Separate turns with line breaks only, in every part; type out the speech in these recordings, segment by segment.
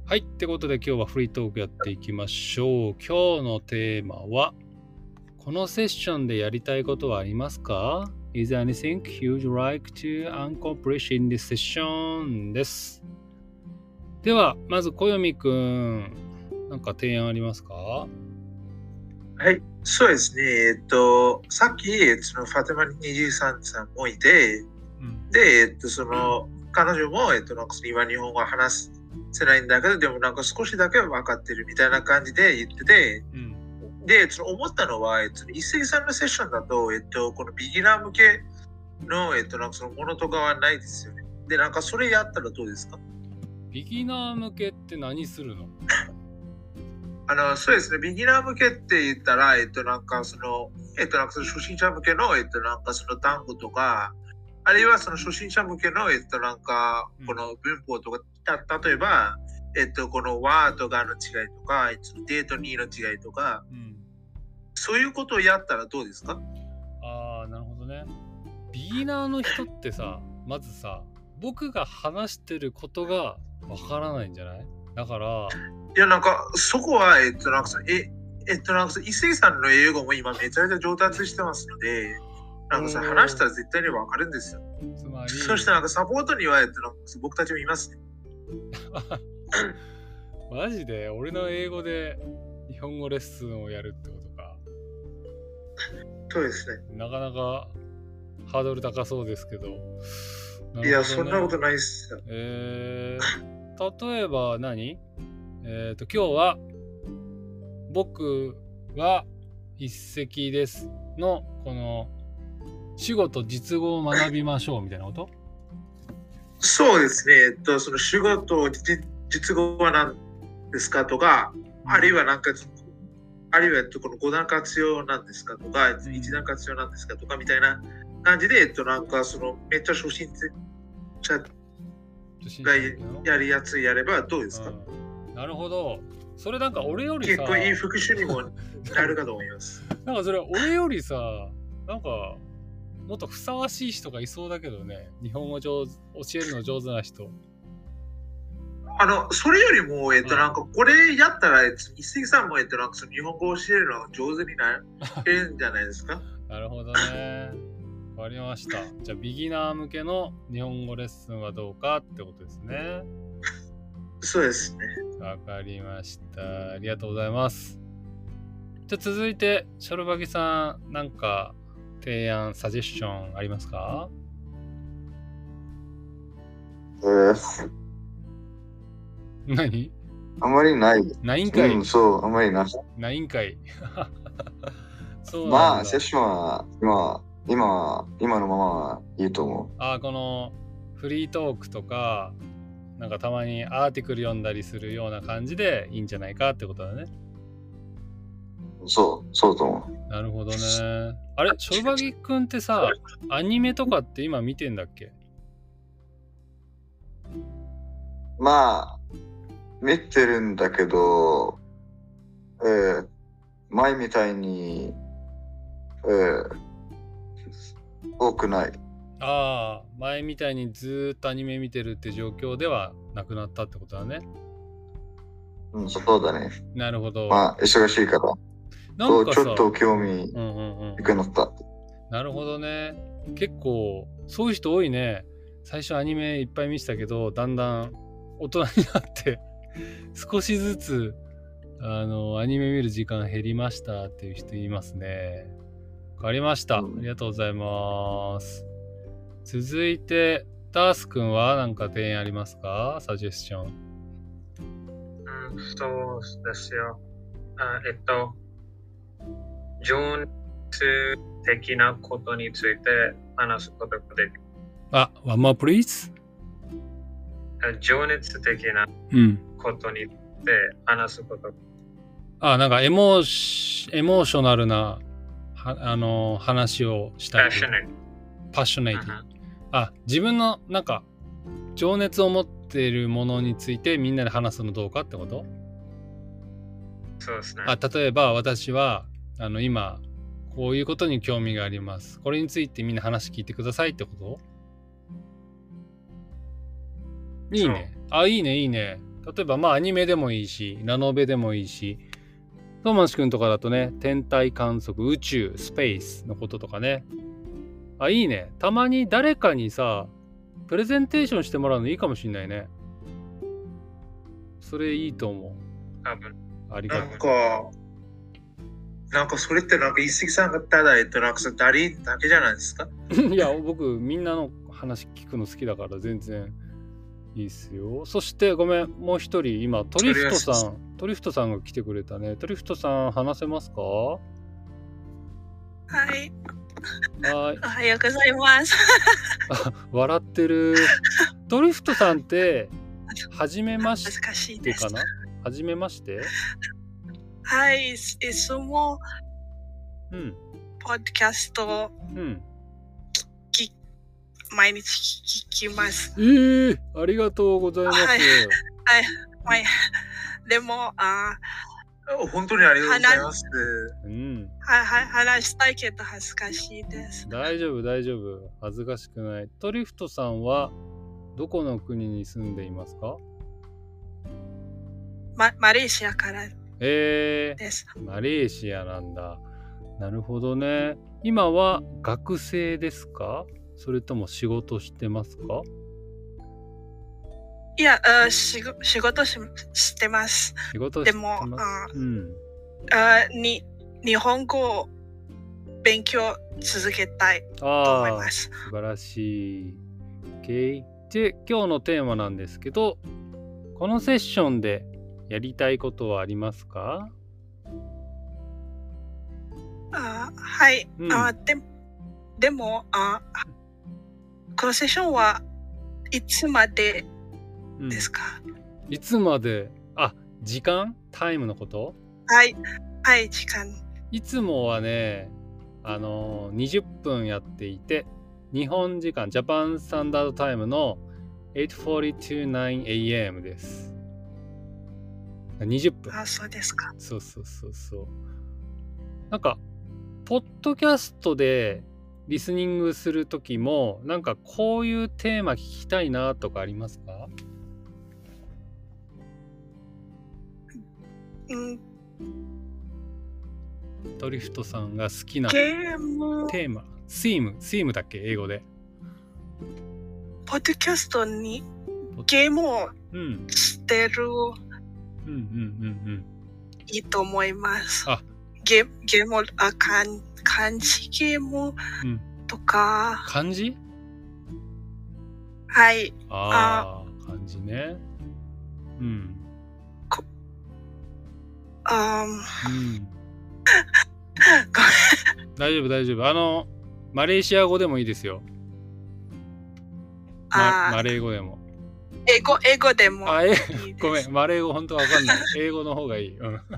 はい、ってことで今日はフリートークやっていきましょう。今日のテーマは、このセッションでやりたいことはありますか？ Is there anything you'd like to accomplish in this session? です。では、まず小読くん、なんか提案ありますか？
はい、そうですね。さっき、ファテマ23さんもいて、で、彼女も、なんか今日本語話せないんだけど、でもなんか少しだけ分かってるみたいな感じで言ってて、で、思ったのは、一石さんのセッションだと、このビギナー向けの、なんかそのものとかはないですよね。で、なんかそれやったらどうですか？
ビギナー向けって何するの？
そうですね。ビギナー向けって言ったら、なんかその初心者向けの、なんかその単語とか、あるいはその初心者向けの、なんかこの文法とか、例えば、この和とがの違いとか、デート2の違いとか、そういうことをやったらどうですか？
ああ、なるほどね。ビギナーの人ってさ、まずさ、僕が話してることがわからないんじゃない？だから、
いや、なんかそこは、なんかなんか一石さんの英語も今めちゃめちゃ上達してますので、なんか話したら絶対にわかるんですよ。
つまり、
そしてなんかサポートには、なんか僕たちもいますね。
マジで俺の英語で日本語レッスンをやるってことか。
そうですね。
なかなかハードル高そうですけど。
いや、そんなことないっすよ。
例えば何？今日は僕は一石ですのこの仕事実語を学びましょうみたいなこと？
そうですね。その仕事実語は何ですかとか、あるいはなんかあるいはこの5段活用なんですかとか、1段活用なんですかとかみたいな感じで、なんかそのめっちゃ初心者がやるやつやればどうですか？
なるほど。それなんか俺よりさ、
結構いい復習にもなるかと思います。
なんかそれ俺よりさ、なんかもっとふさわしい人がいそうだけどね。日本語教えるの上手な人。
それよりも、なんかこれやったら、一石さんも、なんかその日本語を教えるの上手になるんじゃないですか？
なるほどね。わかりました。じゃあ、ビギナー向けの日本語レッスンはどうかってことですね。
そうですね。
わかりました。ありがとうございます。じゃあ続いて、ショルバギさん、なんか提案、サジェッションありますか？何？
あまりない。
ないんかい。
そう、あまりない。
ないんかい。
そうなんだ。まあ、セッションは今のままいいと思う。
このフリートークとか、なんかたまにアーティクル読んだりするような感じでいいんじゃないかってことだね。
そうと思う。
なるほどね。あれ、ショルバギくんってさ、アニメとかって今見てんだっけ？
まあ、見てるんだけど、前みたいに、多くない。
前みたいにずっとアニメ見てるって状況ではなくなったってことだね。
そうだね。
なるほど。
まあ、忙しいから。なんかちょっと興味いくなった。
なるほどね。結構、そういう人多いね。最初アニメいっぱい見てたけど、だんだん大人になって、少しずつ、アニメ見る時間減りましたっていう人いますね。わかりました。ありがとうございます。続いて、ダース君は何か提案ありますか？サジェスション。
そうですよ。情熱的なことについて話すことができる。
one more please?
情熱的なことについて話すこと。
なんかエモーショナルな話をしたい。パッショネイティ。自分のなんか情熱を持っているものについてみんなで話すのどうかってこと？
そうですね。
例えば私は今こういうことに興味があります。これについてみんな話聞いてくださいってこと？いいね。いいね。 例えばまあアニメでもいいし、ラノベでもいいし、トーマンシ君とかだとね、天体観測、宇宙、スペースのこととかね。あ、いいね。たまに誰かにさ、プレゼンテーションしてもらうのいいかもしんないね。それいいと思う。ありがとう。
なんかそれってなんか一石さんがただなんかダリだけじゃないですか？
いや、僕みんなの話聞くの好きだから全然いいっすよ。そしてごめん、もう一人今トリフトさんが来てくれたね。トリフトさん話せますか？
はい。
はい。
おはようございます。
笑ってる。トリフトさんって初めましてかな？初めまして？
はい、いつも、ポッドキャスト、毎日聞きます。
ありがとうございます。
はい。でも、
本当にありがとうございます。
話したいけど恥ずかしいです。
大丈夫。恥ずかしくない。トリフトさんはどこの国に住んでいますか？
マレーシアからです。
マレーシアなんだ。なるほどね。今は学生ですか？それとも仕事してますか？
いや、仕事してます。
仕事してます。
でも、日本語を勉強続けたいと思います。
素晴らしい。OK。で、今日のテーマなんですけど、このセッションでやりたいことはありますか？
はい。でもこのセッションはいつまでですか？
いつまで？時間？タイムのこと？
はい、時間。
いつもはね、20分やっていて、日本時間、ジャパンスタンダードタイムの 8:49 AM です。20分。
そうですか。
そう。なんか、ポッドキャストでリスニングするときも、なんかこういうテーマ聞きたいなとかありますか？トリフトさんが好きなテーマ。スイムだっけ？英語で。
ポッドキャストにゲームをしてる。いいと思います。ゲーム、漢字ゲームとか。
漢字？
はい。
漢字ね。大丈夫。マレーシア語でもいいですよ。マレー語でも。
英語でもいいです。
ごめん、マレー語本当わかんない。英語の方がいい。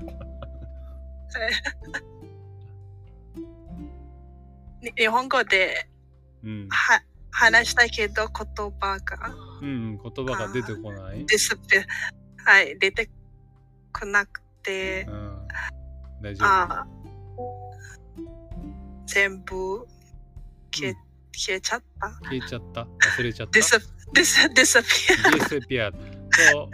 日本語で、話したいけど言葉が
出てこない。
出てこなくて、
大丈夫。
全部消えちゃった。
忘れちゃった。
disappear。
そう。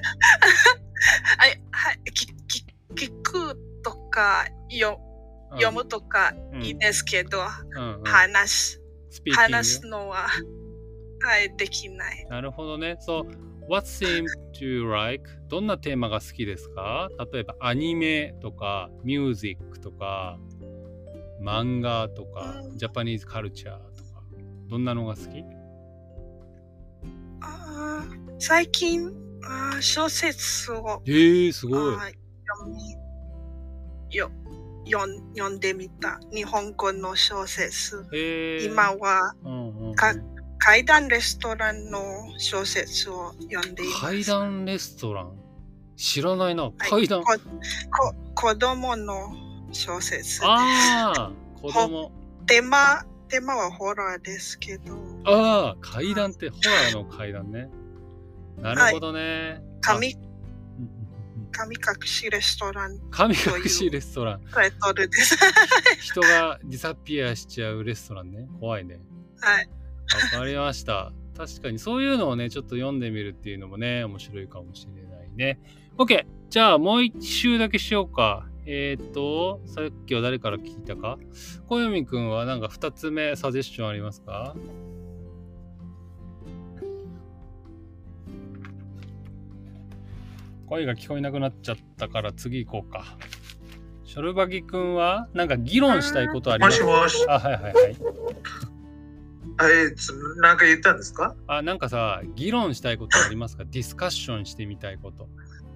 聞くとか読むとかいいですけど、話すのはできない。
なるほどね。So, what seem to like? どんなテーマが好きですか？例えばアニメとかミュージックとか漫画とかジャパニーズカルチャーとかどんなのが好き？
最近小説を
すごい
読んでみた。日本語の小説。今は、階段レストランの小説を読んでいます。
階段レストラン？知らないな。階段。
子供の小説。
子供。
テーマはホラーですけど。
階段ってホラーの階段ね。なるほどね。
神隠しレストラン。
神隠しレストラン。
タイトルです。
人がディサピアしちゃうレストランね。怖いね。
はい。
わかりました。確かにそういうのをね、ちょっと読んでみるっていうのもね、面白いかもしれないね。OK。じゃあもう一周だけしようか。さっきは誰から聞いたか？小読くんはなんか2つ目サジェッションありますか？声が聞こえなくなっちゃったから次行こうか。ショルバギくんはなんか議論したいことありますか？
もしもし。
あ、はいはいはい。
なんか言ったんですか？
なんかさ、議論したいことありますか？ディスカッションしてみたいこと。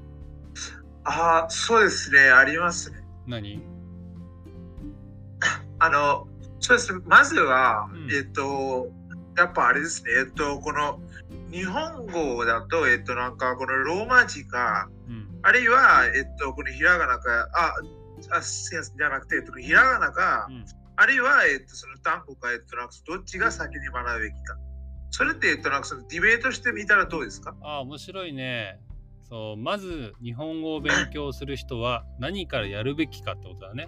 そうですね、ありますね。
何？
そうですね、まずは、やっぱあれですね、この日本語だと、なんかこのローマ字か、あるいは、このひらがなか、センスじゃなくて、ひらがなか、あるいは、その単語か、なんかどっちが先に学ぶべきか。それって、なんかそのディベートしてみたらどうですか？
面白いね。そう、まず日本語を勉強する人は何からやるべきかってことだね。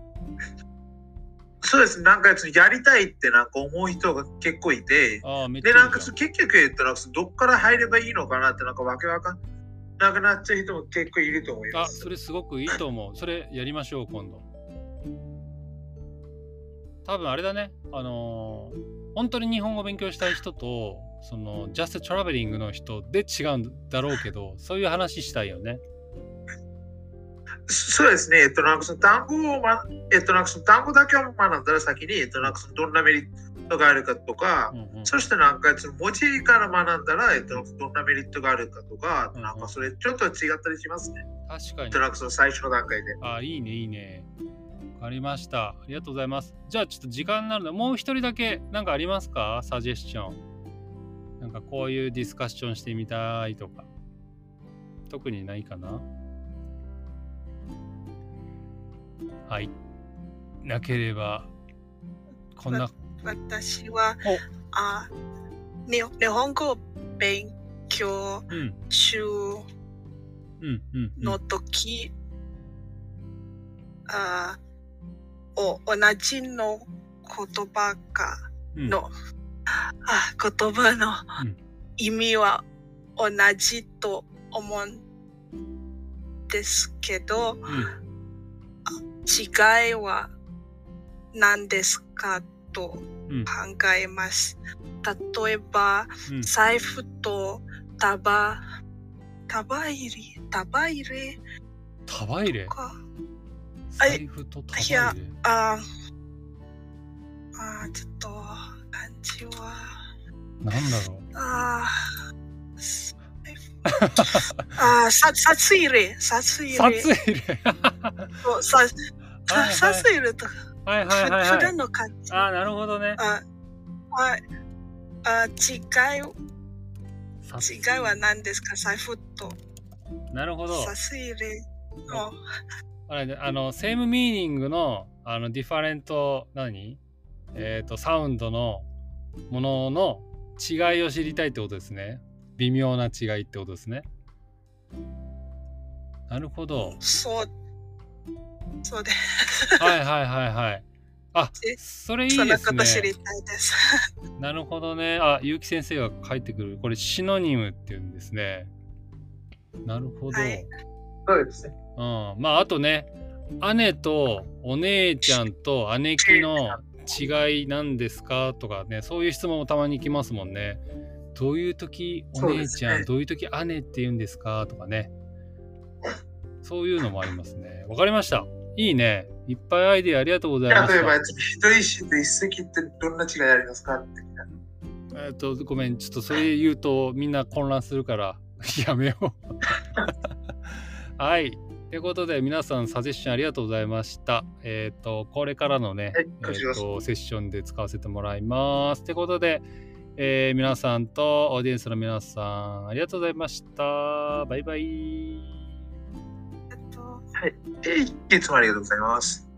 そうです。なんかやりたいってなんか思う人が結構いて、で、なんか結局、なんかどっから入ればいいのかなってなんかわけわかんなくなっちゃう人も結構いると思います。
それすごくいいと思う。それやりましょう、今度。多分あれだね。本当に日本語を勉強したい人と、そのジャストトラベリングの人で違うんだろうけど、そういう話したいよね。
そうですね。なんかその単語を、なんかその単語だけを学んだら先に、なんかそのどんなメリットがあるかとか、そしてなんかその文字から学んだら、どんなメリットがあるかとか、なんかそれちょっと違ったりしますね。
確かに。
なんかその最初の段階で。
いいね、いいね。わかりました。ありがとうございます。じゃあちょっと時間になるので、もう一人だけなんかありますか？サジェスション。なんかこういうディスカッションしてみたいとか。特にないかな？はい。なければ、こんな。
私は、日本語勉強中の時、同じの言葉かの、言葉の意味は同じと思うんですけど、違いは何ですかと考えます。例えば、財布と束入れ
財布と束入れ。
ちょっと感じは
なんだろう。
札入れとか普段の感じ。
なるほどね。
違いは何ですか？財布と。
なるほど。
札入れ
のセームミーニングのディファレントサウンドのものの違いを知りたいってことですね。微妙な違いってことですね。なるほど。
そうです。
はい。それいいですね。
そんなこと知りたいです。
なるほどね。結城先生が書いてくる。これシノニムっていうんですね。なるほど。
そうですね。
あとね、姉とお姉ちゃんと姉貴の違いなんですかとかね、そういう質問もたまに来ますもんね。どういう時お姉ちゃん、どういう時姉って言うんですかとかね。そういうのもありますね。わかりました。いいね。いっぱいアイデアありがとうございました。
例えば、一石と一石ってどんな違いありますか？
ごめん、ちょっとそれ言うとみんな混乱するからやめよう。はい。ということで、皆さんサジェッションありがとうございました。これからのね、セッションで使わせてもらいます。ということで、皆さんとオーディエンスの皆さん、ありがとうございました。バイバイ。
はい。いつもありがとうございます。